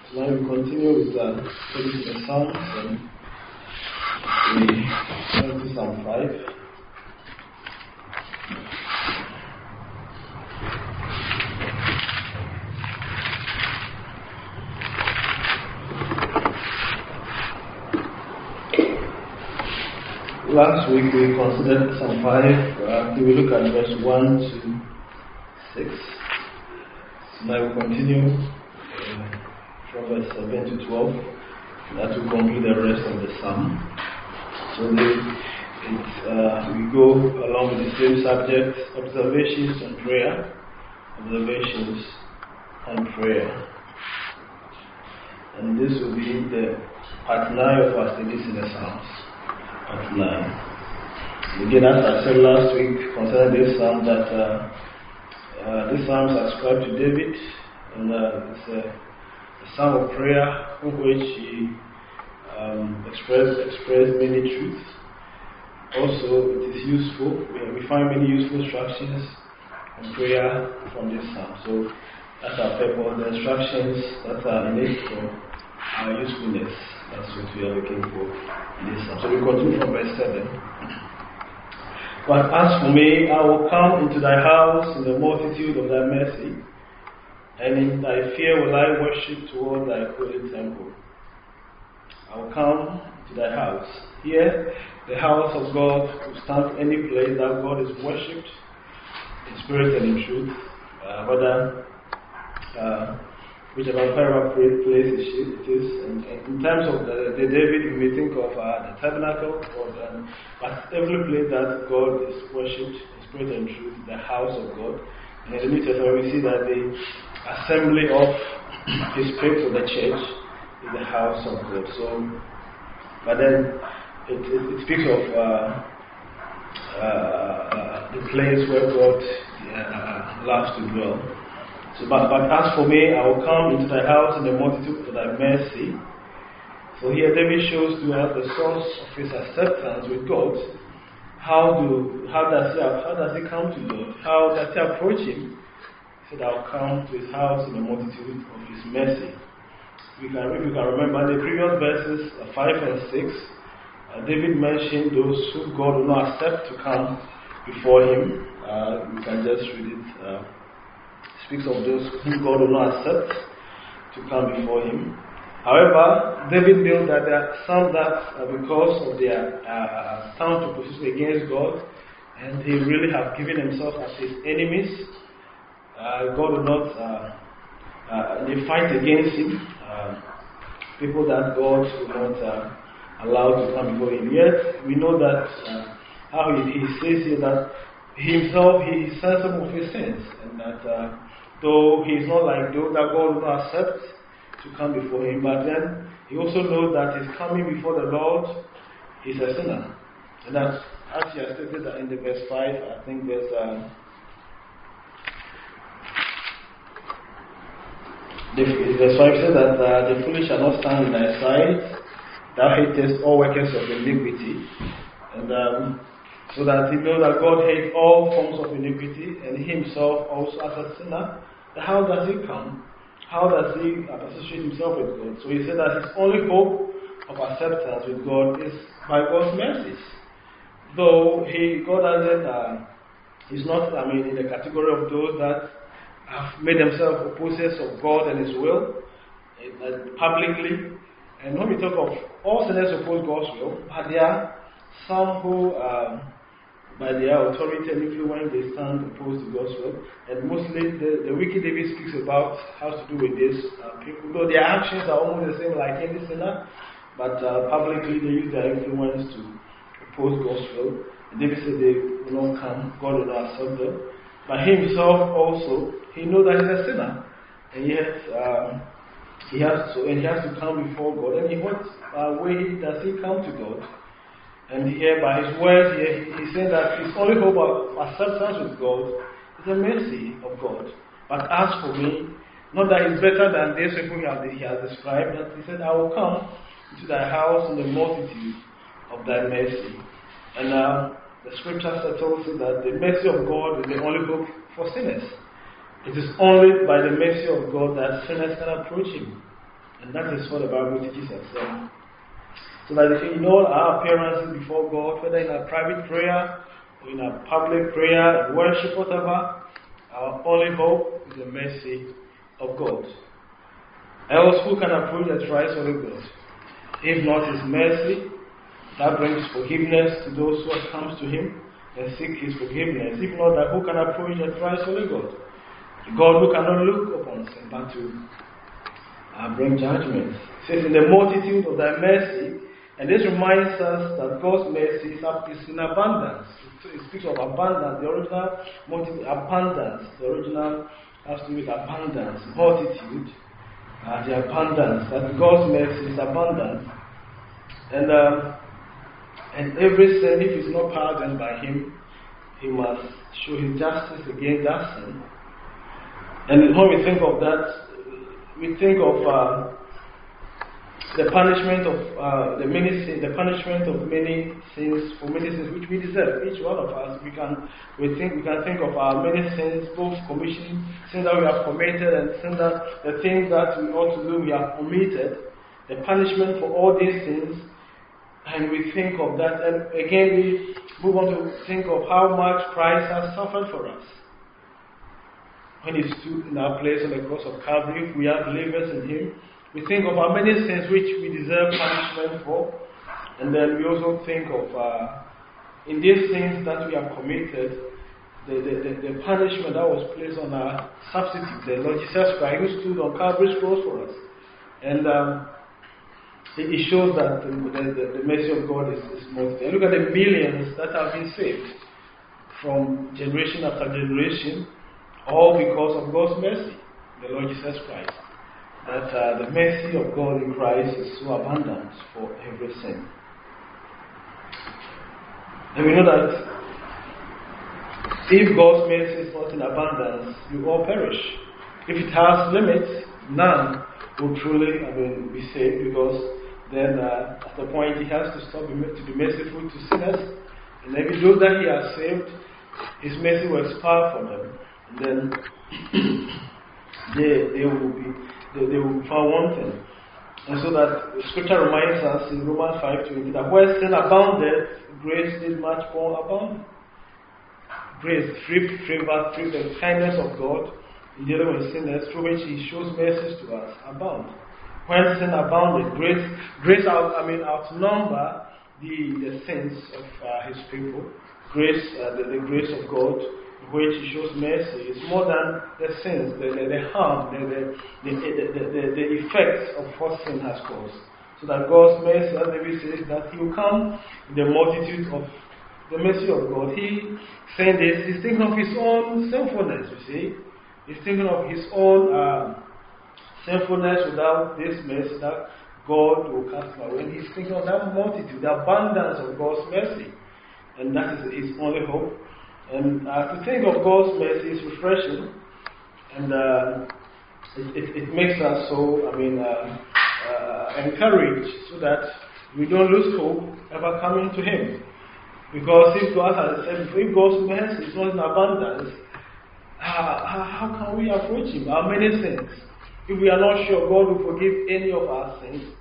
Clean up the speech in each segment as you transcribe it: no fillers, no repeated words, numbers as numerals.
Now we continue with studying the Psalms, and we turn to Psalm 5. Last week we considered Psalm 5. We look at verse 1 to 6. So now we continue from verse 7 to 12. That will complete the rest of the Psalm. So we go along with the same subject: observations and prayer. Observations and prayer. And this will be the part 9 of our studies in the Psalms. Part 9. Again, as I said last week concerning this Psalm, that this Psalm is ascribed to David, and it's a psalm of prayer in which he expressed many truths. Also, it is useful. We find many useful instructions on prayer from this psalm. So that's our purpose. The instructions that are in it for our usefulness. That's what we are looking for in this psalm. So we continue from verse 7. But as for me, I will come into thy house in the multitude of thy mercy, and in thy fear will I worship toward thy holy temple. I will come to thy house. Here, the house of God will stand any place that God is worshipped in spirit and in truth, whichever place it is. And in terms of the David, you may think of the tabernacle, but every place that God is worshipped in spirit and truth, the house of God. And in the New Testament, we see that the assembly of His people, the church, is the house of God. So, but then it speaks of the place where God loves to dwell. So, but as for me, I will come into thy house in the multitude of thy mercy. So here David shows to us the source of his acceptance with God. How does he come to God? How does he approach Him? He said, I will come to his house in the multitude of his mercy. If you can remember the previous verses 5 and 6, David mentioned those who God will not accept to come before Him. You can just read it. Speaks of those whom God will not accept to come before Him. However, David knew that there are some that, because of their stand to position against God, and they really have given themselves as His enemies, God will not. They fight against Him. People that God will not allow to come before Him. Yet we know that how he says here that himself he is sensible of his sins, and that though he is not like those that God will not accept to come before Him, but then he also knows that his coming before the Lord is a sinner, and that as he has stated that in the verse 5, I think verse 5 says that the foolish shall not stand in thy sight, thou hatest all workers of iniquity, and so that he knows that God hates all forms of iniquity, and he himself also as a sinner. How does he come? How does he associate himself with God? So he said that his only hope of acceptance with God is by God's mercies. Though God doesn't, he's not, in the category of those that have made themselves opposers of God and His will publicly. And when we talk of all sinners oppose God's will, but there are some who, by their authority and influence, they stand opposed to God's will. And mostly the wicked David speaks about has to do with this people, though their actions are almost the same like any sinner, but publicly they use their influence to oppose God's will. And David said they will not come, God will not accept them. But himself also, he knows that he's a sinner, and yet he has to come before God. And in what way does he come to God? And here, by his words, he said that his only hope of acceptance with God is the mercy of God. But as for me, not that he's better than these people he has described, but he said, I will come into thy house in the multitude of thy mercy. And the scripture tells us that the mercy of God is the only hope for sinners. It is only by the mercy of God that sinners can approach Him. And that is what the Bible teaches us. So that in all our appearances before God, whether in our private prayer, or in our public prayer, in worship, whatever, our only hope is the mercy of God. Else, who can approach the thrice holy God? If not His mercy, that brings forgiveness to those who have come to Him and seek His forgiveness. If not, that who can approach the thrice holy God? The God who cannot look upon sin but to bring judgment. It says, in the multitude of thy mercy, and this reminds us that God's mercy is in abundance. It speaks of abundance. The original multitude, abundance. The original has to do with abundance, multitude, the abundance. That God's mercy is abundant. And every sin, if it's not pardoned by Him, He must show His justice against that sin. And when we think of that, we think of the punishment of the punishment of many sins, for many sins which we deserve. Each one of us, we can think of our many sins, both commission sins that we have committed and sins that the things that we ought to do we have committed. The punishment for all these sins, and we think of that, and again we move on to think of how much Christ has suffered for us. When He stood in our place on the cross of Calvary, we are believers in Him. We think of how many sins which we deserve punishment for, and then we also think of in these sins that we have committed, the punishment that was placed on our substitute, the Lord Jesus Christ, who stood on Calvary's cross for us. And it shows that the mercy of God is multiplied. Look at the millions that have been saved from generation after generation, all because of God's mercy, the Lord Jesus Christ. That the mercy of God in Christ is so abundant for every sin. And we know that if God's mercy is not in abundance, we all perish. If it has limits, none will truly be saved, because then at the point He has to stop to be merciful to sinners. And maybe those that He has saved, His mercy will expire for them. And then they will be found wanting. And so that the scripture reminds us in Romans 5:20 that where sin abounded, grace did much more abound. Grace, free favor, through the kindness of God in dealing with sinners, through which He shows mercies to us, abound. When sin abounded, grace outnumber the sins of His people. Grace, the grace of God, which He shows mercy, is more than the sins, the harm, the effects of what sin has caused. So that God's mercy, as David says, that He will come in the multitude of the mercy of God. He saying this, He's thinking of His own sinfulness, you see. He's thinking of His own sinfulness without this mercy that God will cast away. And He's thinking of that multitude, the abundance of God's mercy. And that is His only hope. And to think of God's mercy is refreshing, and it makes us so, encouraged, so that we don't lose hope ever coming to Him. Because if God has said, if God's mercy is not in abundance, how can we approach Him? Our many sins. If we are not sure God will forgive any of our sins,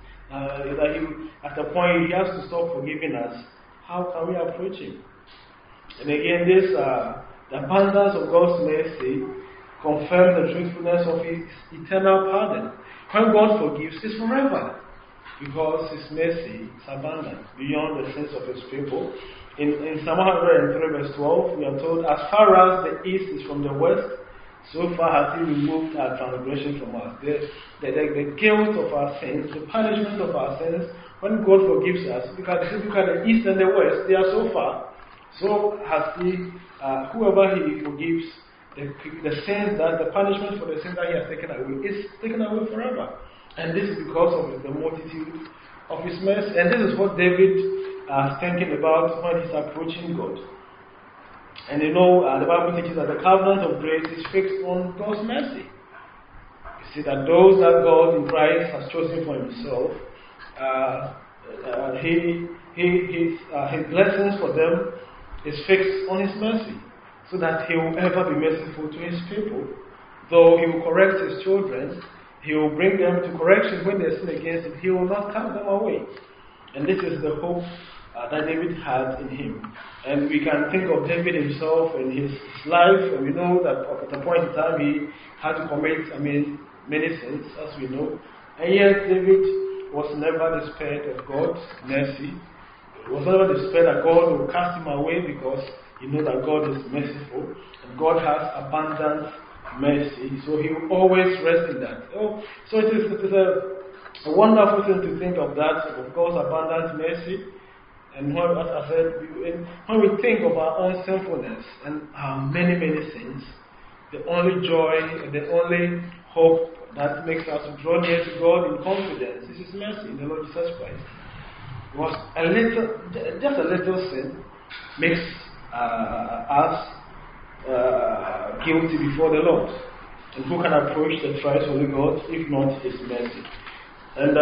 at the point He has to stop forgiving us, how can we approach Him? And again, the abundance of God's mercy confirms the truthfulness of His eternal pardon. When God forgives, it's forever, because His mercy is abundant beyond the sins of His people. In Psalm 103 verse 12, we are told, as far as the east is from the west, so far has He removed our transgression from us. The guilt of our sins, the punishment of our sins, when God forgives us, because if you look at the east and the west, they are so far. So has He, whoever He forgives, the sins that the punishment for the sins that He has taken away is taken away forever. And this is because of the multitude of His mercy. And this is what David is thinking about when he's approaching God. And the Bible teaches that the covenant of grace is fixed on God's mercy. You see that those that God in Christ has chosen for Himself, His blessings for them is fixed on His mercy, so that He will ever be merciful to His people. Though He will correct His children, He will bring them to correction when they sin against him. He will not cast them away. And this is the hope that David had in him. And we can think of David himself and his life, and we know that at a point in time he had to commit, many sins, as we know. And yet David was never despaired of God's mercy. He was never despaired that God will cast him away, because he knows that God is merciful and God has abundant mercy. So he will always rest in that. So it is a wonderful thing to think of that, of God's abundant mercy. And when, as I said, when we think of our own sinfulness and our many, many sins, the only joy and the only hope that makes us draw near to God in confidence is His mercy in the Lord Jesus Christ. Was just a little sin makes us guilty before the Lord. And who can approach the thrice holy God if not His mercy? And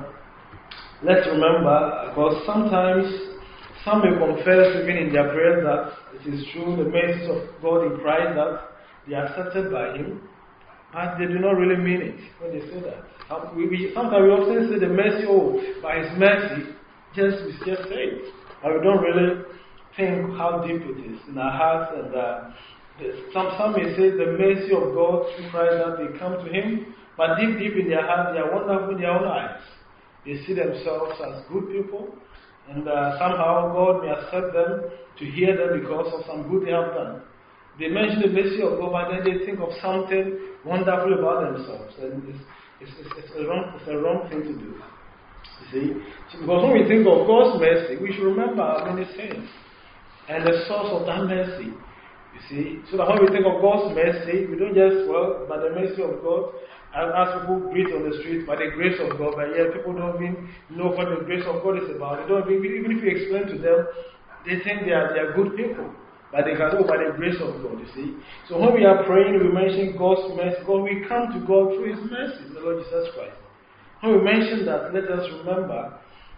let's remember, because sometimes some may confess even in their prayers that it is true, the mercies of God in Christ, that they are accepted by Him, but they do not really mean it when they say that. Sometimes we often say the mercy, by His mercy, we just say it, but we don't really think how deep it is in our hearts. And some may say the mercy of God through Christ, that they come to Him, but deep in their hearts, they are wonderful in their own eyes. They see themselves as good people, and somehow God may accept them to hear them because of some good they have done. They mention the mercy of God, but then they think of something wonderful about themselves, and it's a wrong thing to do. You see, because when we think of God's mercy, we should remember our many sins and the source of that mercy. You see, so that when we think of God's mercy, we don't just, by the mercy of God, as people greet on the street, by the grace of God, but yet people don't even know what the grace of God is about. They don't even if you explain to them, they think they are good people, but they can know by the grace of God, you see. So when we are praying, we mention God's mercy, because we come to God through His mercy, the Lord Jesus Christ. When we mention that, let us remember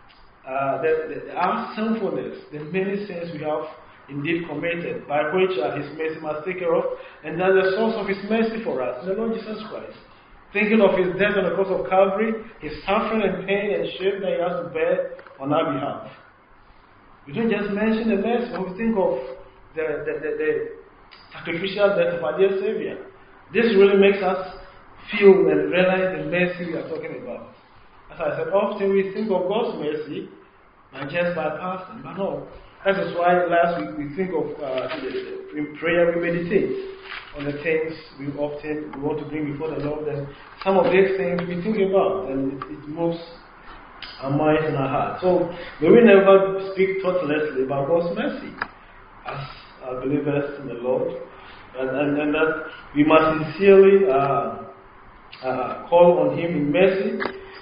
our sinfulness, the many sins we have indeed committed, by which His mercy must take care of, and that's the source of His mercy for us, the Lord Jesus Christ. Thinking of His death on the cross of Calvary, His suffering and pain and shame that He has to bear on our behalf. We don't just mention the mercy, but we think of the sacrificial death of our dear Savior. This really makes us feel and realize the mercy we are talking about. As I said, often we think of God's mercy by just bypassing, but no. That is why last week we think of, in prayer we meditate on the things we want to bring before the Lord. And some of these things we think about, and it moves our minds and our hearts. So may we never speak thoughtlessly about God's mercy as believers in the Lord, and that we must sincerely call on Him in mercy,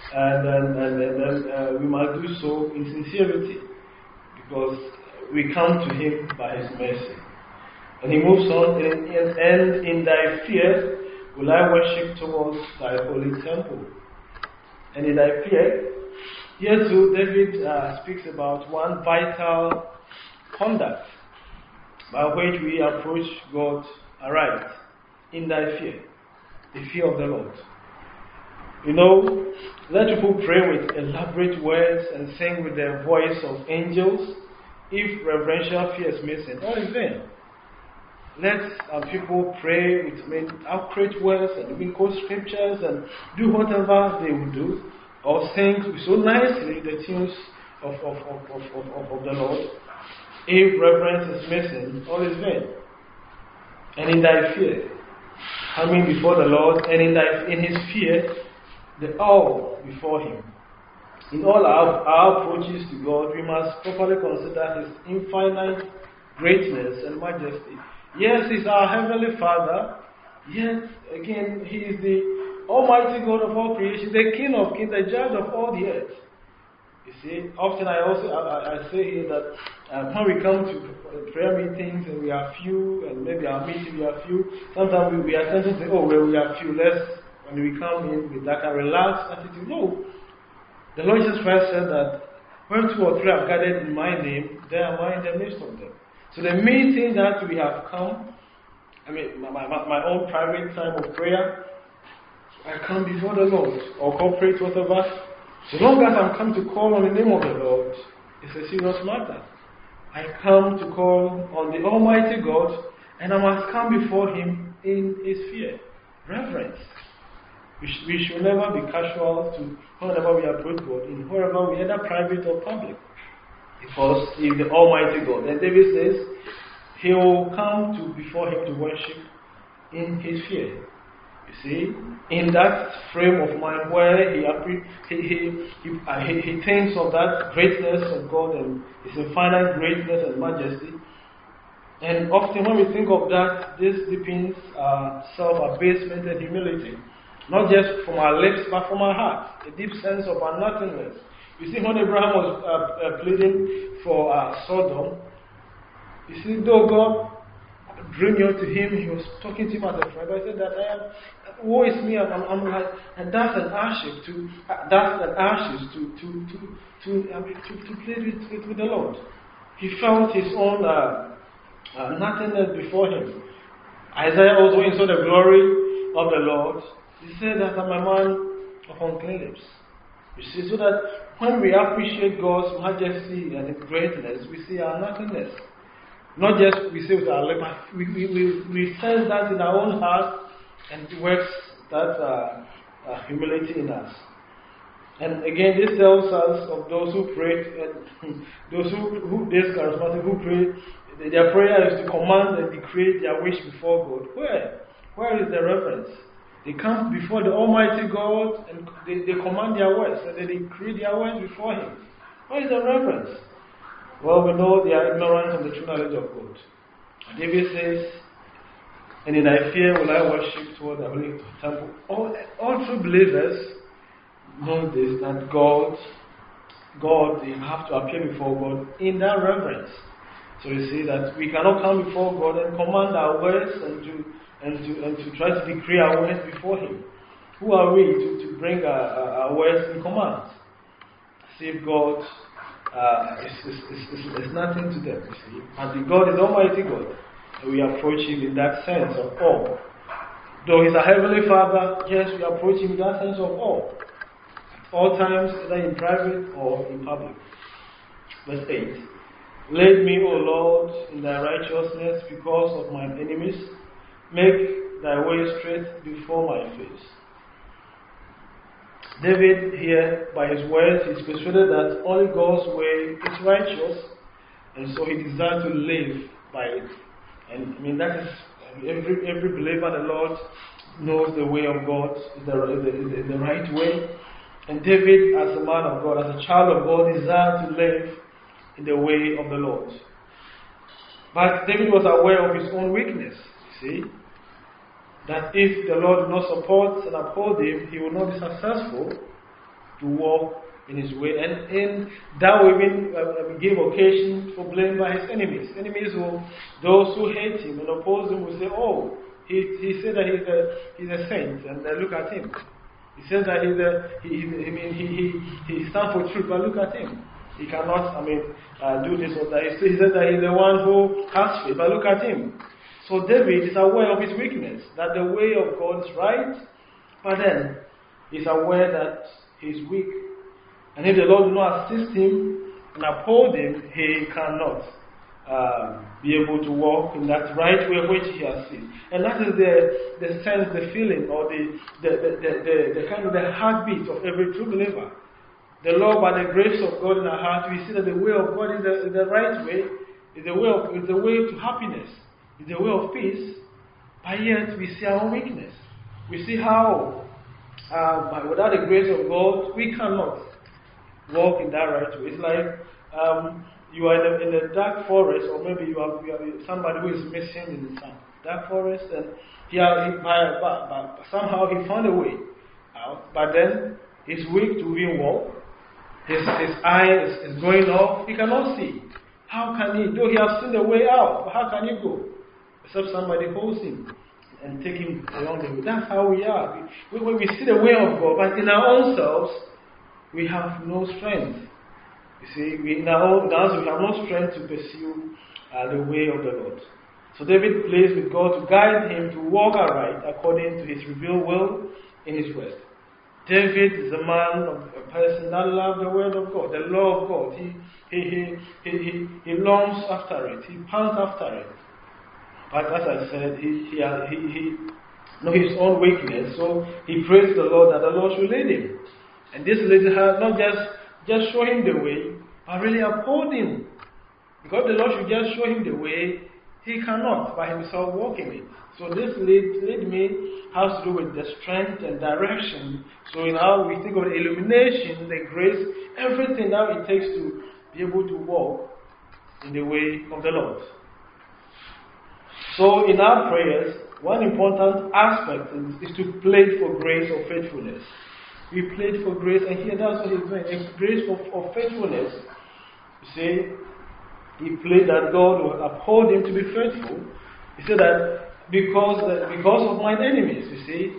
and we must do so in sincerity, because we come to Him by His mercy. And he moves on, and in thy fear will I worship towards thy holy temple. And in thy fear, here too David speaks about one vital conduct by which we approach God aright. In thy fear, the fear of the Lord. You know, let people pray with elaborate words and sing with the voice of angels. If reverential fear is missing, all is vain. Let people pray with accurate words and even quote scriptures and do whatever they will do, or sing so nicely the tunes of the Lord. If reverence is missing, all is vain. And in thy fear, coming before the Lord, and in His fear, the awe before Him. In all our approaches to God, we must properly consider His infinite greatness and majesty. Yes, He's our Heavenly Father, yet again, He is the Almighty God of all creation, the King of kings, the Judge of all the earth. You see, often I say here that when we come to prayer meetings and we are few, and maybe our meeting we are few, sometimes we are tempted to say, we are few, less when we come in with that kind of relaxed attitude. No. The Lord Jesus Christ said that when 2 or 3 are gathered in my name, there am I in the midst of them. So the meeting that we have come, my own private time of prayer, I come before the Lord or corporate, whatever. So long as I'm come to call on the name of the Lord, it's a serious matter. I come to call on the Almighty God, and I must come before Him in His fear, reverence. We should never be casual to whenever we approach God, in wherever we either private or public. Because He is the Almighty God. And David says, he will come before Him to worship in His fear. You see, in that frame of mind where he thinks of that greatness of God and His infinite greatness and majesty. And often when we think of that, this deepens self-abasement and humility. Not just from our lips, but from our heart. A deep sense of our nothingness. You see, when Abraham was pleading for Sodom, you see, though God drew near to him, He was talking to him as a friend. I said that woe is me, I'm like, and that's an ashes to plead with the Lord. He felt his own nothingness before Him. Isaiah also, when he saw the glory of the Lord, he said that I'm a man of unclean lips. You see, so that when we appreciate God's majesty and His greatness, we see our nothingness. Not just we say with our lips, but we sense that in our own heart, and it works that humility in us. And again, this tells us of those who pray, those who this charismatic who pray, their prayer is to command and decree their wish before God. Where is the reverence? They come before the Almighty God and they command their words and they decree their words before Him. Where is the reverence? Well, we know they are ignorant of the true knowledge of God. David says, and in thy fear will I worship toward the holy temple. All true believers know this, that God, they have to appear before God in that reverence. So you see that we cannot come before God and command our words and to try to decree our words before Him. Who are we to bring our words in command? See if God is nothing to them, you see. And God is Almighty God. And we approach Him in that sense of awe. Though He's a Heavenly Father, yes, we approach Him in that sense of awe. At all times, either in private or in public. Verse 8. Lead me, O Lord, in thy righteousness because of mine enemies. Make thy way straight before my face. David here, by his words, is persuaded that only God's way is righteous, and so he desires to live by it. And I mean, that is every believer in the Lord knows the way of God is the right way. And David, as a man of God, as a child of God, desires to live in the way of the Lord. But David was aware of his own weakness, you see. That if the Lord did not support and uphold him, he will not be successful to walk in his way. And that will even give occasion for blame by his enemies. Enemies those who hate him and oppose him will say, oh, he said that he's a saint, and look at him. He says that he stands for truth, but look at him. He cannot, do this or that. He says that he's the one who has faith, but look at him. So David is aware of his weakness, that the way of God is right, but then he's aware that he's weak. And if the Lord will not assist him and uphold him, he cannot be able to walk in that right way which he has seen. And that is the sense, the feeling, or the kind of the heartbeat of every true believer. The Lord, by the grace of God in our heart, we see that the way of God is the right way, is the way to happiness. Is the way of peace, but yet we see our own weakness. We see how, without the grace of God, we cannot walk in that right way. It's like you are in a dark forest, or maybe you are somebody who is missing in the sun. Dark forest, and somehow he found a way out, but then he's weak to even walk. His eye is going off. He cannot see. How can he? Though he has seen the way out, but how can he go? Except somebody holds him and take him along the way. That's how we are. When we see the way of God, but in our own selves, we have no strength. You see, in our own selves, we have no strength to pursue the way of the Lord. So David plays with God to guide him to walk aright according to His revealed will in his word. David is a man, a person that loved the word of God, the law of God. He longs after it. He pants after it. But as I said, he knows his own weakness, so he prays the Lord that the Lord should lead him. And this leader has not just show him the way, but really uphold him. Because the Lord should just show him the way, he cannot by himself walk in it. So this lead me has to do with the strength and direction. So in how we think of the illumination, the grace, everything that it takes to be able to walk in the way of the Lord. So in our prayers, one important aspect is to plead for grace or faithfulness. We plead for grace, and here that's what he's doing. A grace of faithfulness. You see, he prayed that God will uphold him to be faithful. He said that because of my enemies, you see,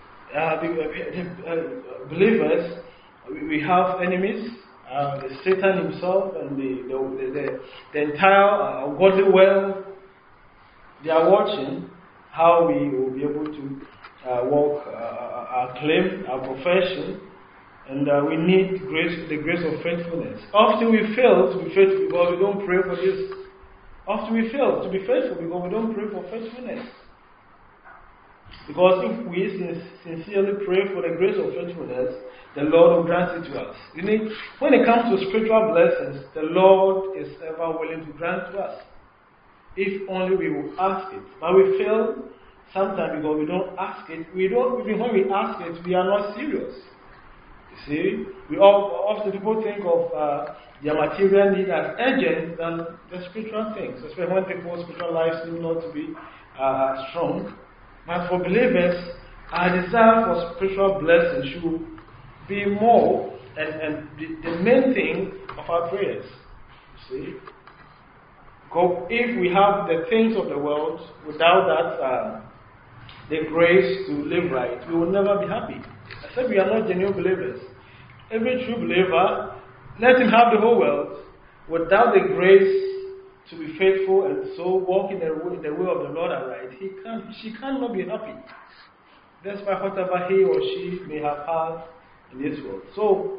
believers, we have enemies, Satan himself and the entire godly world. They are watching how we will be able to walk our claim, our profession, and we need the grace of faithfulness. Often we fail to be faithful because we don't pray for this. Often we fail to be faithful because we don't pray for faithfulness. Because if we sincerely pray for the grace of faithfulness, the Lord will grant it to us. You need, when it comes to spiritual blessings, the Lord is ever willing to grant to us. If only we will ask it. But we fail sometimes because we don't ask it. Even when we ask it, we are not serious. You see, often people think of their material need as urgent than the spiritual things, especially when people's spiritual lives seem not to be strong. But for believers, our desire for spiritual blessing should be more and the main thing of our prayers. You see? Because if we have the things of the world without that, the grace to live right, we will never be happy. Except we are not genuine believers. Every true believer, let him have the whole world without the grace to be faithful and so walk in the way of the Lord aright. She cannot be happy. Despite whatever he or she may have had in this world. So,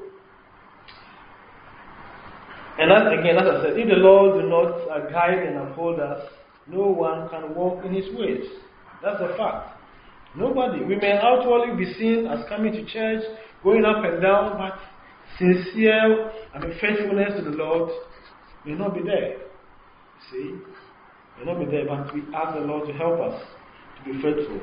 and as I said, if the Lord do not guide and uphold us, no one can walk in his ways. That's a fact. Nobody. We may outwardly be seen as coming to church, going up and down, but sincere faithfulness to the Lord may not be there. See? May not be there, but we ask the Lord to help us to be faithful.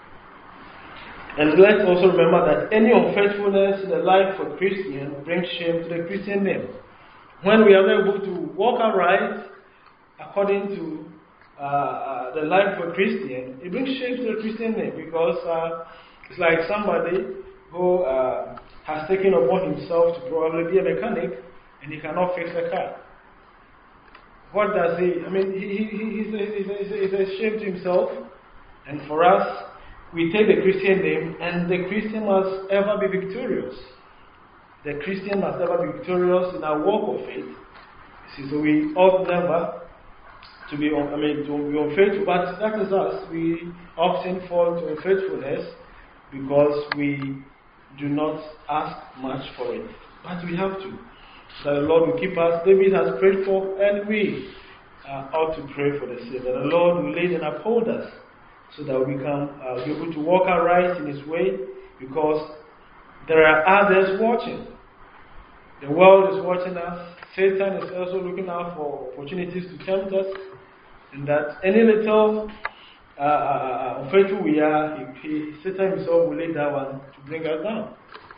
And let's also remember that any unfaithfulness in the life of a Christian brings shame to the Christian name. When we are able to walk aright according to the life of a Christian, it brings shame to the Christian name because it's like somebody who has taken upon himself to probably be a mechanic and he cannot fix a car. What does he? I mean, he's a shame to himself, and for us, we take the Christian name, and the Christian must ever be victorious. The Christian must ever be victorious in our walk of faith. See, so we ought never to be unfaithful, but that is us. We often fall to unfaithfulness because we do not ask much for it, but we have to. That the Lord will keep us. David has prayed for, and we ought to pray for the same. That the Lord will lead and uphold us, so that we can be able to walk aright in His way, because there are others watching. The world is watching us. Satan is also looking out for opportunities to tempt us, and that any little unfaithful we are, Satan himself will lay that one to bring us down.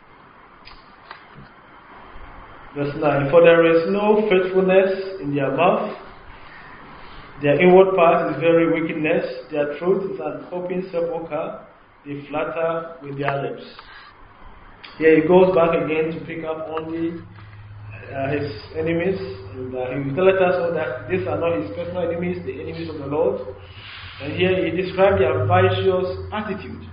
Verse 9, for there is no faithfulness in their mouth. Their inward part is very wickedness. Their truth is an open sepulchre. They flatter with their lips. Here he goes back again to pick up on his enemies. And he will tell us that these are not his personal enemies, the enemies of the Lord. And here he described their vicious attitude.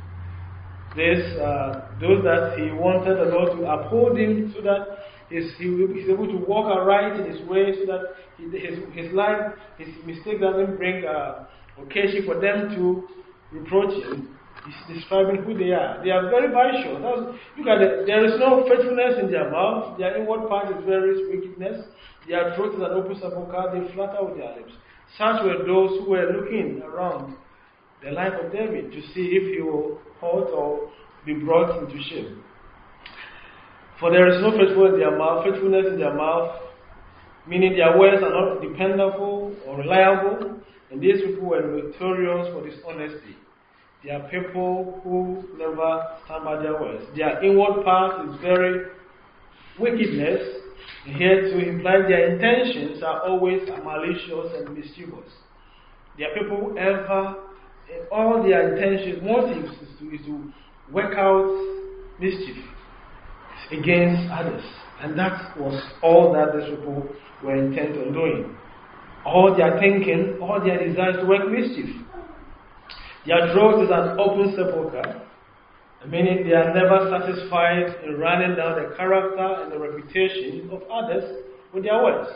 Those that he wanted the Lord to uphold him so that he's able to walk aright in his way, so that his life, his mistake doesn't bring occasion for them to reproach him. He's describing who they are. They are very vicious. Look at it. There is no faithfulness in their mouth. Their inward part is very wickedness. Their throat is an open sepulchre. They flatter with their lips. Such were those who were looking around the life of David to see if he will hurt or be brought into shame. For there is no faithfulness in their mouth, meaning their words are not dependable or reliable, and these people were notorious for dishonesty. They are people who never stand by their words. Their inward part is very wickedness, and here to imply their intentions are always malicious and mischievous. They are people who ever, in all their intentions, motives is to work out mischief against others. And that was all that these people were intent on doing. All their thinking, all their desires to work mischief. Their throat is an open sepulchre, meaning they are never satisfied in running down the character and the reputation of others with their words.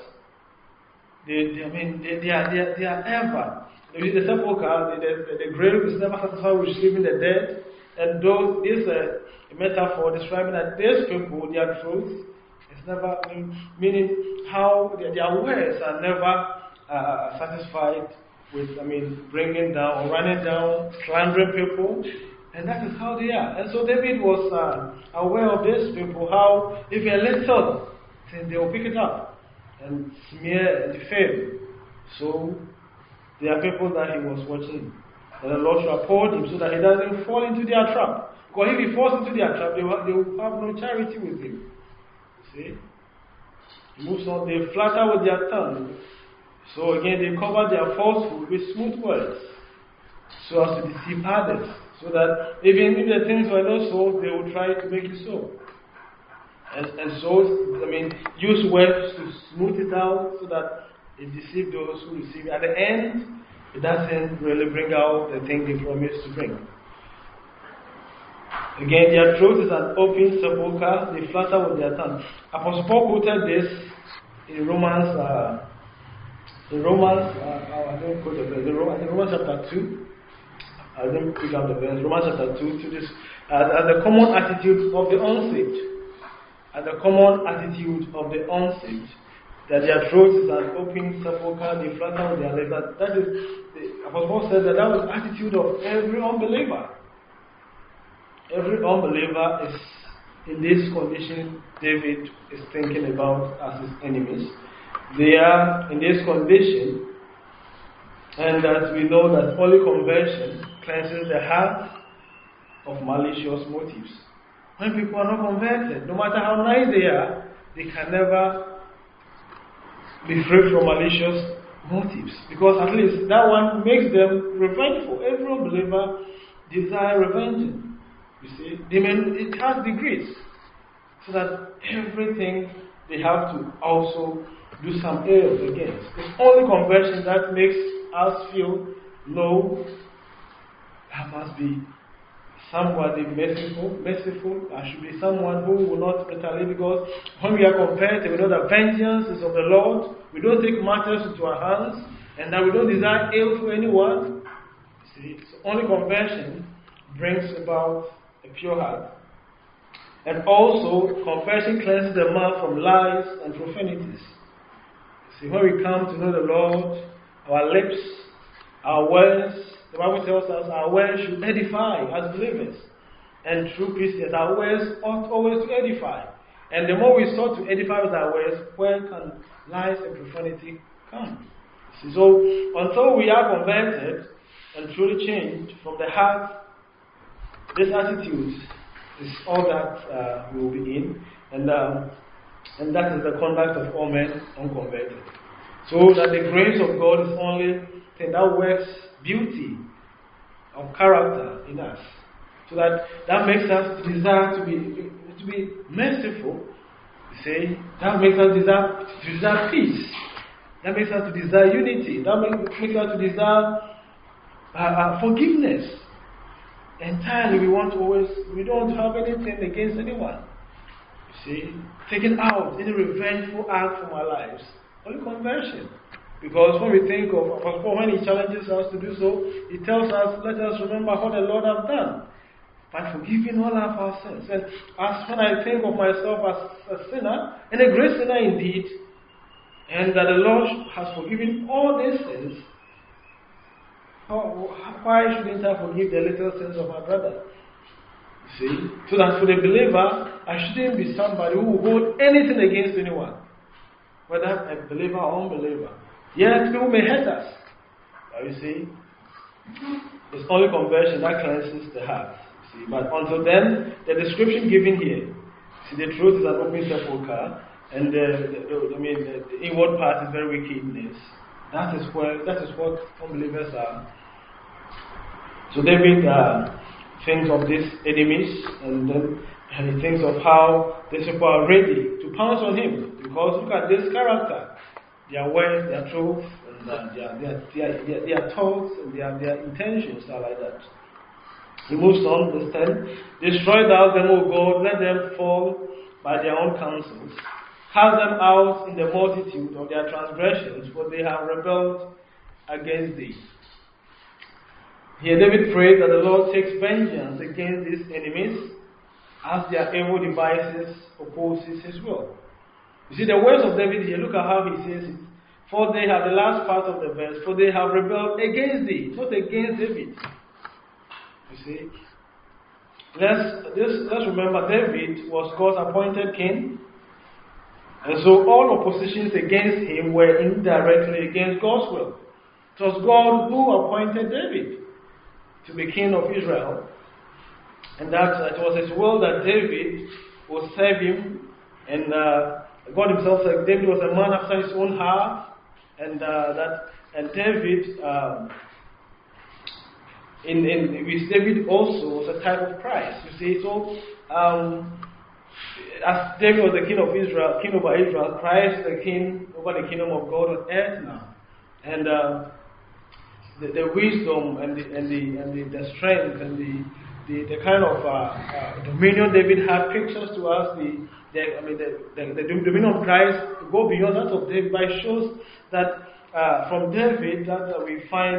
They are ever. The sepulchre, the grave is never satisfied with receiving the dead. And though this is a metaphor describing that these people, their truth is never, meaning how their words are never satisfied with, bringing down or running down, slandering people. And that is how they are. And so David was aware of these people, how if a little thing, they will pick it up and smear and defame. So they are people that he was watching. And the Lord shall uphold him so that he doesn't fall into their trap. Because if he falls into their trap, they will have no charity with him. See? He moves on, they flatter with their tongue. So again, they cover their falsehood with smooth words, so as to deceive others. So that even if the things were not so, they will try to make it so. And so, use words to smooth it out so that it deceives those who receive it. At the end, it doesn't really bring out the thing they promised to bring. Again, their throat is an open sepulchre, they flatter with their tongue. Apostle Paul quoted this in Romans, I don't quote the verse, in Romans chapter 2, I didn't pick up the verse, Romans chapter 2, to this, as the common attitude of the unsaved. As the common attitude of the unsaved. That their throat is an open sepulchre, they flatter with their lips. That is, the Apostle Paul said that was the attitude of every unbeliever. Every unbeliever is in this condition David is thinking about as his enemies. They are in this condition, and that we know that only conversion cleanses the heart of malicious motives. When people are not converted, no matter how nice they are, they can never be free from malicious motives, because at least that one makes them revengeful. Every believer desires revenge. You see, it has degrees, so that everything they have to also do some ill against. It's only conversion that makes us feel, no, I must be somebody merciful. I should be someone who will not retaliate, because when we are converted, we know that vengeance is of the Lord. We don't take matters into our hands, and that we don't desire ill for anyone. See, so only conversion brings about a pure heart. And also, conversion cleanses the mouth from lies and profanities. See, when we come to know the Lord, our lips, our words, the Bible tells us our words should edify as believers. And true Christians, our words ought always to edify. And the more we sought to edify with our words, where can lies and profanity come? So, until we are converted and truly changed from the heart, this attitude is all that we will be in. And that is the conduct of all men unconverted. So that the grace of God is only thing that works beauty of character in us. So that makes us desire to be merciful. You see, that makes us desire peace. That makes us to desire unity. That makes us to desire forgiveness. Entirely, we don't have anything against anyone. You see, taking out any revengeful act from our lives. Only conversion Because when we think of Apostle Paul, when he challenges us to do so, he tells us, let us remember what the Lord has done by forgiving all of our sins. And as when I think of myself as a sinner, and a great sinner indeed, and that the Lord has forgiven all these sins, why shouldn't I forgive the little sins of my brother? You see? So that for the believer, I shouldn't be somebody who will hold anything against anyone, whether a believer or unbeliever. Yes, people may hurt us. But you see, it's only conversion that cleanses the heart. See, but until then, the description given here, see, the truth is an open sepulchre, and the inward part is very wickedness. That is what unbelievers are. So David thinks of these enemies, and then he thinks of how these people are ready to pounce on him. Because look at this character. Their words, their truth, and their thoughts, and their intentions are like that. He moves on, verse 10. Destroy thou them, O God, let them fall by their own counsels. Cast them out in the multitude of their transgressions, for they have rebelled against thee. Here David prays that the Lord takes vengeance against these enemies as their evil devices opposes his will. You see the words of David here, look at how he says it. For they have, the last part of the verse, for they have rebelled against thee, not against David. You see? Let's remember David was God's appointed king. And so all oppositions against him were indirectly against God's will. It was God who appointed David to be king of Israel. And that it was his will that David would serve him. And God himself said David was a man after his own heart. And David, with David also was a type of Christ. You see, so as David was the king of Israel, king over Israel, Christ is the king over the kingdom of God on earth now. And the wisdom and the strength and the kind of dominion David had pictures to us the dominion of Christ go beyond that of David, but it shows that from David that we find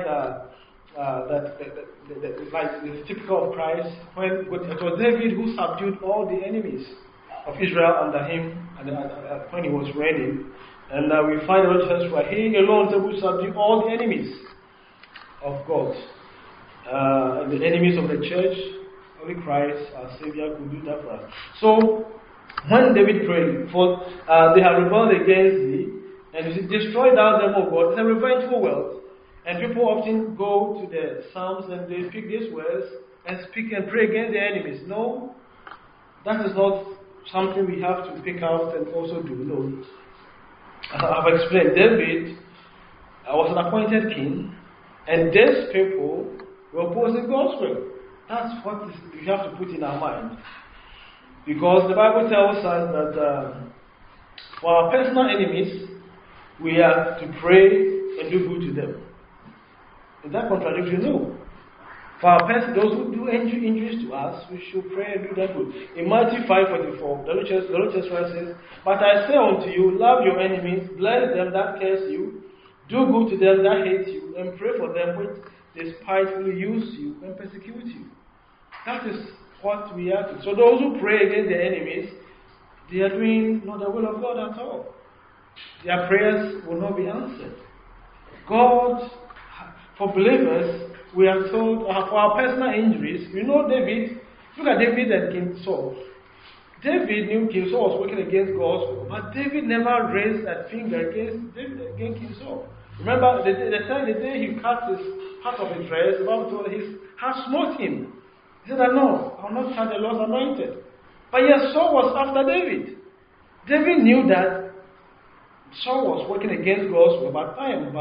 like it's typical of Christ, when it was David who subdued all the enemies of Israel under him and when he was reigning. And we find in the where he alone was able to subdue all the enemies of God. And the enemies of the church, only Christ, our Savior, could do that for us. So, when David prayed, for they have rebelled against thee, and you see, destroy thou them, O God. It's a revengeful word. And people often go to the Psalms and they speak these words and speak and pray against their enemies. No, that is not something we have to pick out and also do. No. I've explained, David was an appointed king, and these people were opposing God's will. That's what we have to put in our mind. Because the Bible tells us that for our personal enemies, we are to pray and do good to them. Is that contradictory? No. For our those who do injuries to us, we should pray and do that good. In Matthew 5:44, the Lord Jesus says, but I say unto you, love your enemies, bless them that curse you, do good to them that hate you, and pray for them which despitefully use you and persecute you. That is what we are to. So those who pray against their enemies, they are doing not the will of God at all. Their prayers will not be answered. God, for believers, we are told for our personal injuries. You know David, look at David and King Saul. David knew King Saul was working against God's will, but David never raised a finger against King Saul. Remember, the day he cut his part of his dress, the Bible told his heart smote him. He said, no, I will not touch the Lord's anointed. But yet Saul was after David. David knew that Saul was working against God's will, but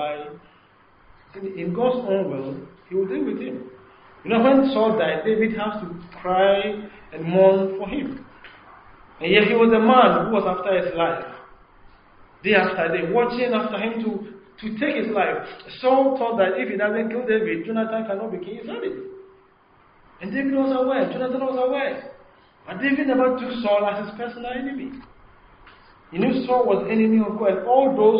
in God's own will, he will deal with him. You know, when Saul died, David has to cry and mourn for him. And yet he was a man who was after his life. Day after day, watching after him to take his life. Saul thought that if he doesn't kill David, Jonathan cannot be king. He said it. And David was aware, Jonathan was aware. But David never took Saul as his personal enemy. He knew Saul was the enemy of God. And all those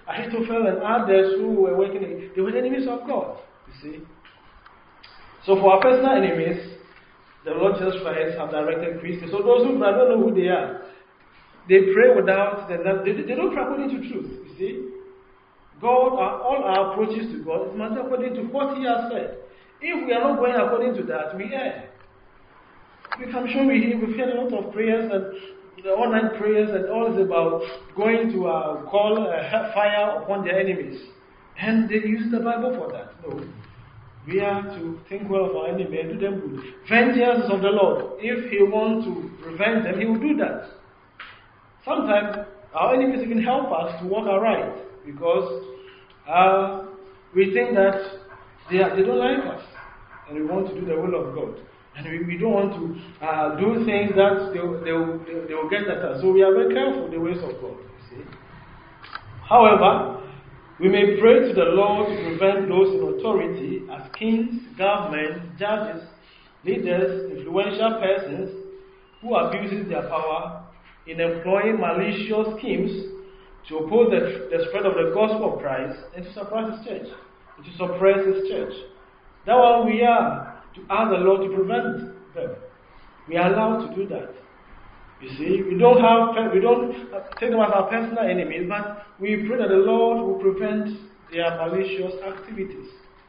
Ahithophel and others who were working, they were enemies of God. You see. So for our personal enemies, the Lord Jesus Christ have directed Christians. So those who don't know who they are, they pray without, they don't pray according to truth. You see. God, all our approaches to God must be according to what He has said. If we are not going according to that, we err. I'm sure we've heard a lot of prayers and the online prayers, and all is about going to call fire upon their enemies. And they use the Bible for that. No. We are to think well of our enemy and do them good. Vengeance is of the Lord. If He wants to prevent them, He will do that. Sometimes our enemies can help us to walk aright because we think that they don't like us and we want to do the will of God. And we don't want to do things that they will get at us. So we are very careful with the ways of God. You see. However, we may pray to the Lord to prevent those in authority as kings, governments, judges, leaders, influential persons who abuses their power in employing malicious schemes to oppose the spread of the gospel of Christ and to suppress His church. That one we are to ask the Lord to prevent them. We are allowed to do that. You see, we don't take them as our personal enemies, but we pray that the Lord will prevent their malicious activities.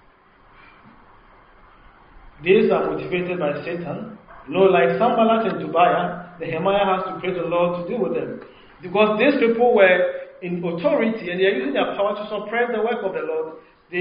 These are motivated by Satan. Like Sanballat and Tobiah, Nehemiah has to pray the Lord to deal with them. Because these people were in authority and they are using their power to suppress the work of the Lord,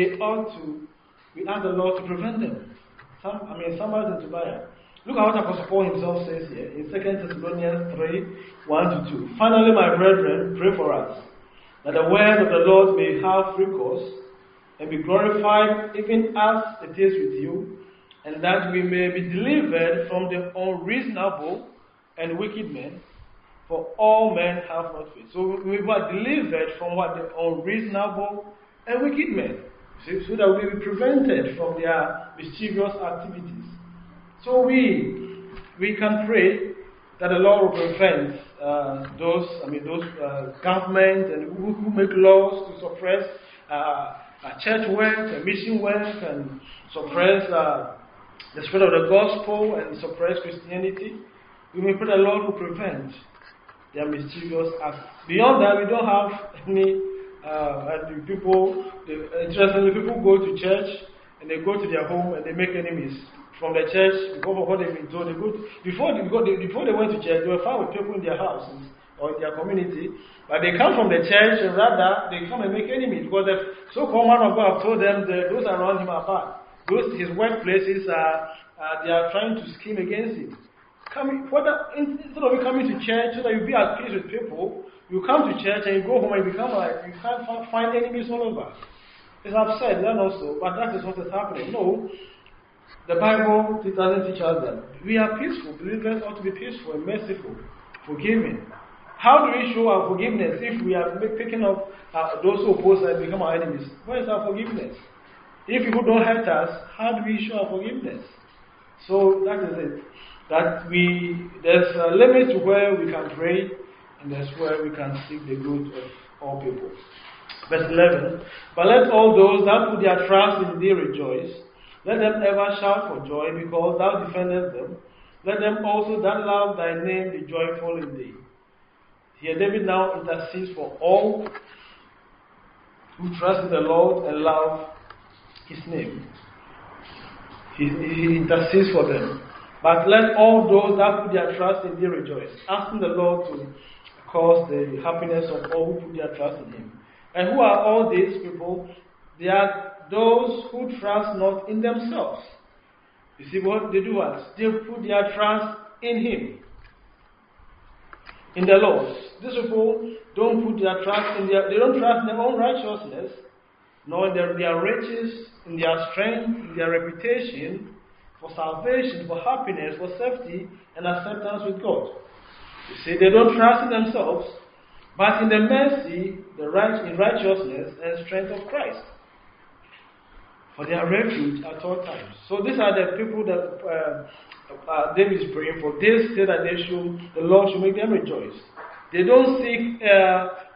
we ask the Lord to prevent them. Sanballat and Tobiah. Look at what Apostle Paul himself says here in 2 Thessalonians 3, 1-2. Finally, my brethren, pray for us, that the word of the Lord may have free course and be glorified even as it is with you, and that we may be delivered from the unreasonable and wicked men, for all men have not faith. So we were delivered from the unreasonable and wicked men, so that we will be prevented from their mischievous activities. So we can pray that the Lord will prevent those governments and who make laws to suppress church work and mission work and suppress the spread of the gospel and suppress Christianity. We may pray the Lord will prevent their mischievous acts. Beyond that, we don't have any people. Interestingly, people go to church and they go to their home and they make enemies from the church because of what they've been told. Before they went to church, they were fine with people in their houses or in their community, but they come from the church and rather they come and make enemies because the so-called man of God have told them that those around him are bad. His workplaces they are trying to scheme against him. Instead of you coming to church so that you be at peace with people, you come to church and you go home and you can't find enemies all over. It's upset, that also, but that is what is happening. No. The Bible doesn't teach us that. We are peaceful. Believers ought to be peaceful and merciful, forgiving. How do we show our forgiveness if we are picking up those who oppose us and become our enemies? Where is our forgiveness? If people don't hurt us, how do we show our forgiveness? So that is it. There's a limit to where we can pray, and there's where we can seek the good of all people. Verse 11. But let all those that put their trust in thee rejoice. Let them ever shout for joy, because thou defendest them. Let them also that love thy name be joyful in thee. Here David now intercedes for all who trust in the Lord and love His name. He intercedes for them. But let all those that put their trust in thee rejoice, asking the Lord to cause the happiness of all who put their trust in Him. And who are all these people? They are those who trust not in themselves. You see what they do? They put their trust in Him, in the Lord. These people don't put their trust they don't trust in their own righteousness, nor in their riches, in their strength, in their reputation, for salvation, for happiness, for safety, and acceptance with God. You see, they don't trust in themselves, but in the mercy, in righteousness and strength of Christ, for their refuge at all times. So these are the people that David is praying for. They say that the Lord should make them rejoice. They don't seek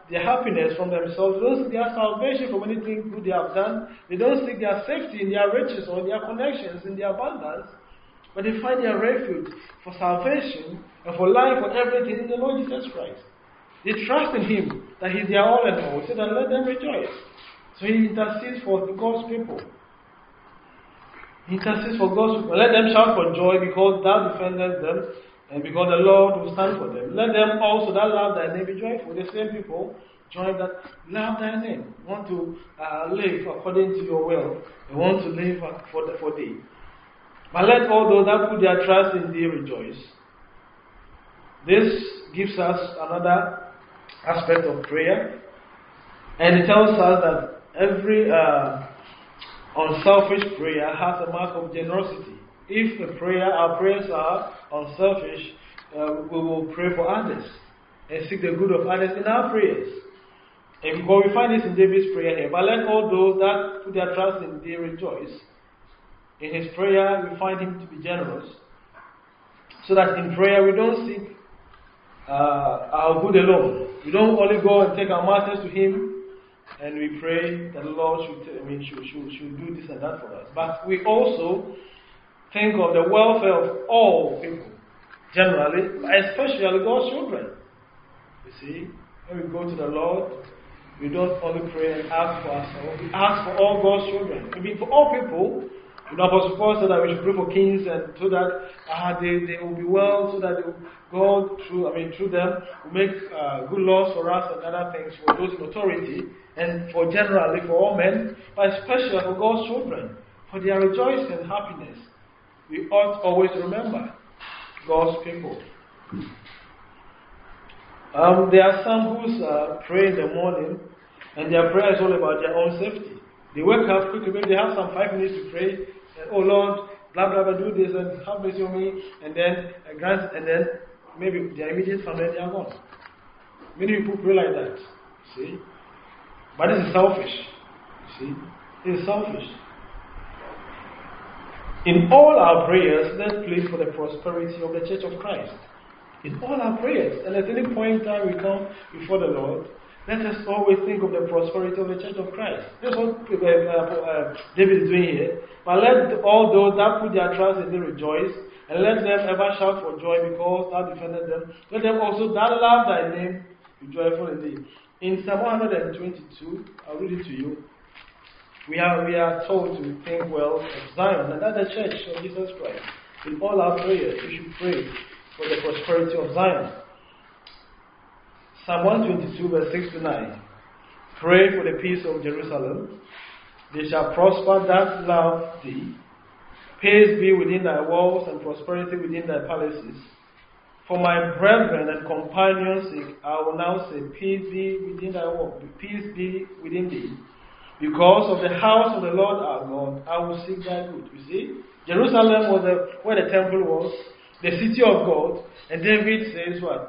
their happiness from themselves. They don't seek their salvation from anything good they have done. They don't seek their safety in their riches or their connections, in their abundance. But they find their refuge for salvation and for life, for everything in the Lord Jesus Christ. They trust in Him, that He's their all and all. So then let them rejoice. So He intercedes for God's people. He intercedes for God's people. Let them shout for joy because Thou defended them and because the Lord will stand for them. Let them also that love Thy name be joyful. The same people join that love Thy name. Want to live according to Your will. They want to live for Thee. But let all those that put their trust in Thee rejoice. This gives us another aspect of prayer, and it tells us that every unselfish prayer has a mark of generosity. If our prayers are unselfish, we will pray for others and seek the good of others in our prayers. And we find this in David's prayer here. But let all those that put their trust in Thee rejoice. In his prayer, we find him to be generous, so that in prayer we don't seek our good alone. We don't only go and take our matters to Him and we pray that the Lord should do this and that for us. But we also think of the welfare of all people, generally, especially God's children. You see, when we go to the Lord, we don't only pray and ask for ourselves, we ask for all God's children. I mean, for all people. Apostle Paul said that we should pray for kings, and so that they will be well, so that they will go through them will make good laws for us and other things for those in authority, and for generally for all men, but especially for God's children, for their rejoicing and happiness. We ought always remember God's people. There are some who pray in the morning, and their prayer is all about their own safety. They wake up quickly, maybe they have some 5 minutes to pray, and oh Lord, blah blah blah, do this and have mercy on me, and then grant, and then maybe their immediate family, they are gone. Many people pray like that, see? But this is selfish, see? It is selfish. In all our prayers, let's plead for the prosperity of the Church of Christ. In all our prayers, and at any point in time we come before the Lord, let us always think of the prosperity of the Church of Christ. That's what David is doing here. But let all those that put their trust in Thee rejoice, and let them ever shout for joy because Thou defended them. Let them also that love Thy name be joyful in Thee. In Psalm 122, I'll read it to you. We are told to think well of Zion, and that's the Church of Jesus Christ. In all our prayers, we should pray for the prosperity of Zion. Psalm 122, verse 6 to 9. Pray for the peace of Jerusalem. They shall prosper that love Thee. Peace be within Thy walls and prosperity within Thy palaces. For my brethren and companions' sake, I will now say, peace be within Thy walls. Peace be within Thee. Because of the house of the Lord our God, I will seek Thy good. You see, Jerusalem was where the temple was, the city of God, and David says what?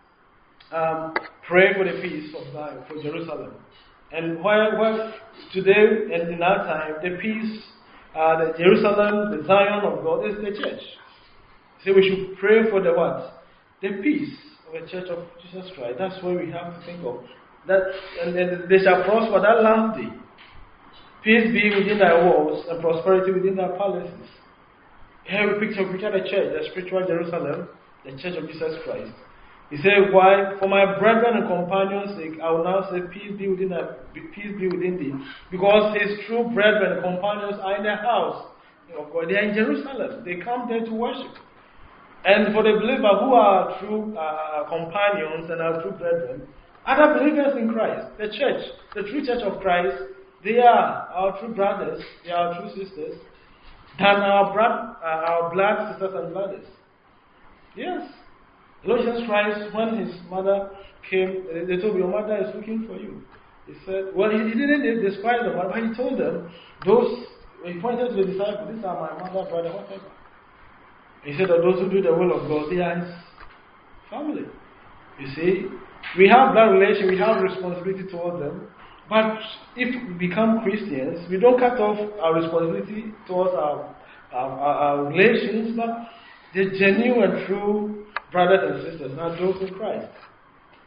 Pray for the peace of Zion, for Jerusalem. And where today and in our time, the peace, the Jerusalem, the Zion of God is the church. So we should pray for the what? The peace of the Church of Jesus Christ. That's what we have to think of. That, and they shall prosper that last day. Peace be within Thy walls and prosperity within Thy palaces. Here we picture the church, the spiritual Jerusalem, the Church of Jesus Christ. He said, why? For my brethren and companions' sake, I will now say, peace be within Thee. Because His true brethren and companions are in the house of God. They are in Jerusalem. They come there to worship. And for the believer who are true companions and are true brethren, other believers in Christ, the church, the true Church of Christ, they are our true brothers, they are our true sisters, than our blood sisters and brothers. Yes. Lord Jesus Christ, when His mother came, they told me, your mother is looking for you. He said, well, He didn't despise them, but He told them, He pointed to the disciples, these are my mother, brother, whatever. He said that those who do the will of God, they are His family. You see, we have that relation, we have responsibility towards them, but if we become Christians, we don't cut off our responsibility towards our relations, but the genuine and true brothers and sisters are those in Christ.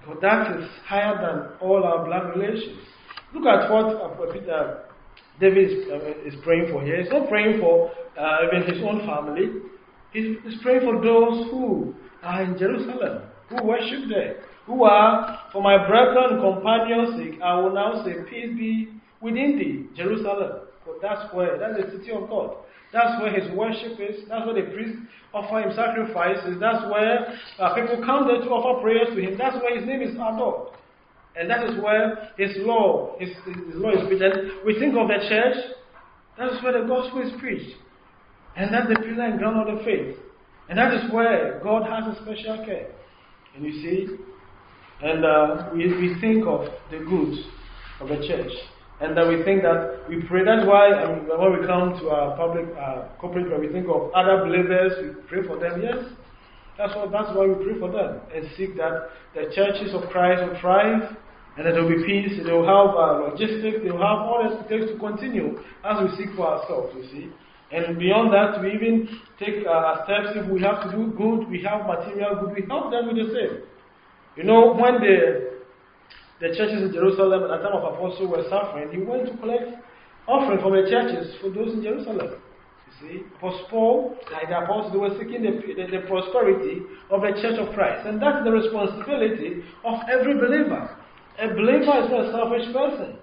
But that is higher than all our blood relations. Look at what David is praying for here. He's not praying for even his own family. He's praying for those who are in Jerusalem, who worship there, who are, for my brethren and companions' sake, I will now say, peace be within thee, Jerusalem. But that's the city of God. That's where his worship is. That's where the priests offer him sacrifices. That's where people come there to offer prayers to him. That's where his name is adored. And that is where his law is preached. And we think of the church, that is where the gospel is preached. And that's the pillar and ground of the faith. And that is where God has a special care. And you see, and we think of the good of the church. And we think that we pray. That's why when we come to our public corporate prayer, we think of other believers. We pray for them. Yes, that's why we pray for them and seek that the churches of Christ will thrive, and that there will be peace. They will have logistics. They will have all that it takes to continue as we seek for ourselves. You see, and beyond that, we even take steps. If we have to do good, we have material good. We help them with the same. You know, when the churches in Jerusalem at the time of Apostle were suffering, he went to collect offering from the churches for those in Jerusalem. You see, Apostle Paul, like the apostles, they were seeking the prosperity of the church of Christ. And that's the responsibility of every believer. A believer is not a selfish person.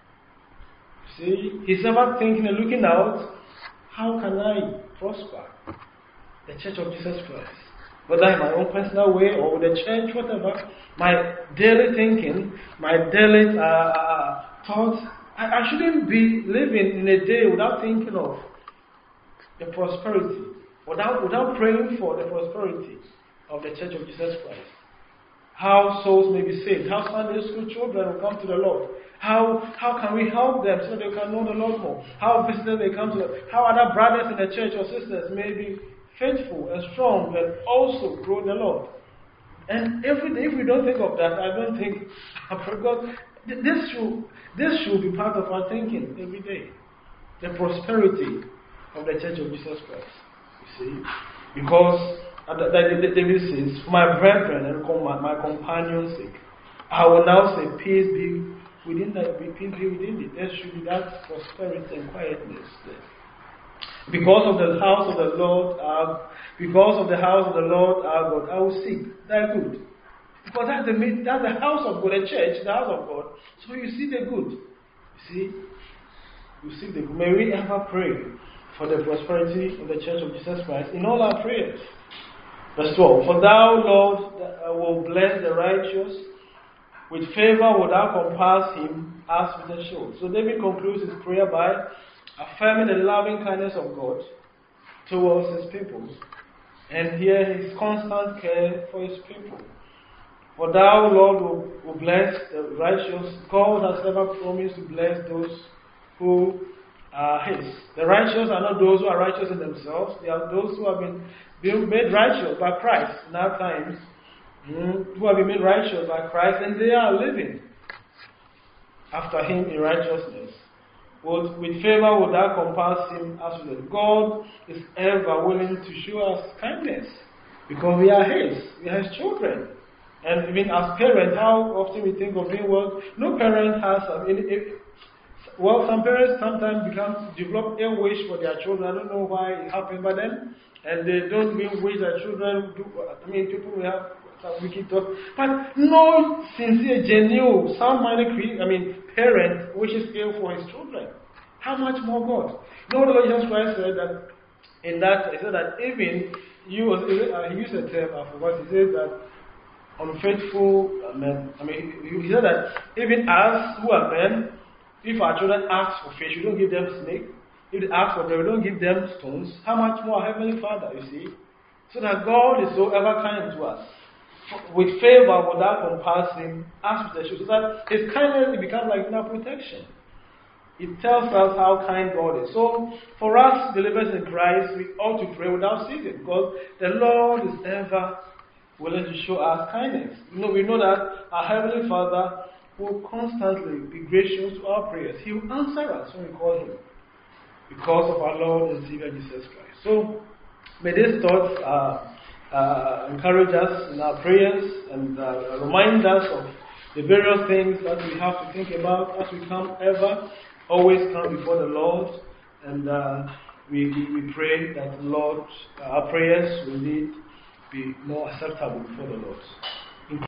You see, he's never thinking and looking out, how can I prosper the church of Jesus Christ? Whether in my own personal way or with the church, whatever, my daily thinking, my daily thoughts, I shouldn't be living in a day without thinking of the prosperity, without praying for the prosperity of the church of Jesus Christ. How souls may be saved, how Sunday school children will come to the Lord, how can we help them so they can know the Lord more, how visitors may come to them, how other brothers in the church or sisters may be faithful and strong and also grow the Lord. And every day, if we don't think of that, I don't think God. This should be part of our thinking every day. The prosperity of the Church of Jesus Christ. You see, because David says, "For my brethren and my companions' sake, I will now say, peace be within that. Peace be within thee." There should be that prosperity and quietness there. Because of the house of the Lord, our God, I will seek thy good. Because that's the house of God, the church, the house of God. So you see the good. You see, you seek the good. May we ever pray for the prosperity of the church of Jesus Christ in all our prayers. Verse 12. For thou, Lord, will bless the righteous. With favor will thou compass him as with a shield. So David concludes his prayer by affirming the loving kindness of God towards his people. And here his constant care for his people. For thou, Lord, will bless the righteous. God has never promised to bless those who are his. The righteous are not those who are righteous in themselves. They are those who have been made righteous by Christ in our times. Who have been made righteous by Christ, and they are living after him in righteousness. With favor would thou compass him as with it. God is ever willing to show us kindness because we are his. We are his children. And even as parents, how often we think of being well. No parent has some parents sometimes develop a wish for their children. I don't know why it happened by them. And they don't even wish their children do. People will have some wicked thoughts. But no sincere, genuine, sound-minded parent wishes ill for his children. How much more God? You know what the Lord Jesus Christ said he said that even he used a term, I forgot, he said that unfaithful men. He said that even us who are men, if our children ask for fish, we don't give them snake. If they ask for bread, we don't give them stones. How much more our Heavenly Father, you see? So that God is so ever kind to us. With favor will thou compass him as with a shield. So that his kindness becomes like our protection. It tells us how kind God is. So for us believers in Christ, we ought to pray without ceasing, because the Lord is ever willing to show us kindness. We know that our Heavenly Father will constantly be gracious to our prayers. He will answer us when we call him, because of our Lord and Savior Jesus Christ. So may these thoughts encourage us in our prayers and remind us of the various things that we have to think about as we always come before the Lord. And we pray that the Lord, our prayers will indeed be more acceptable before the Lord.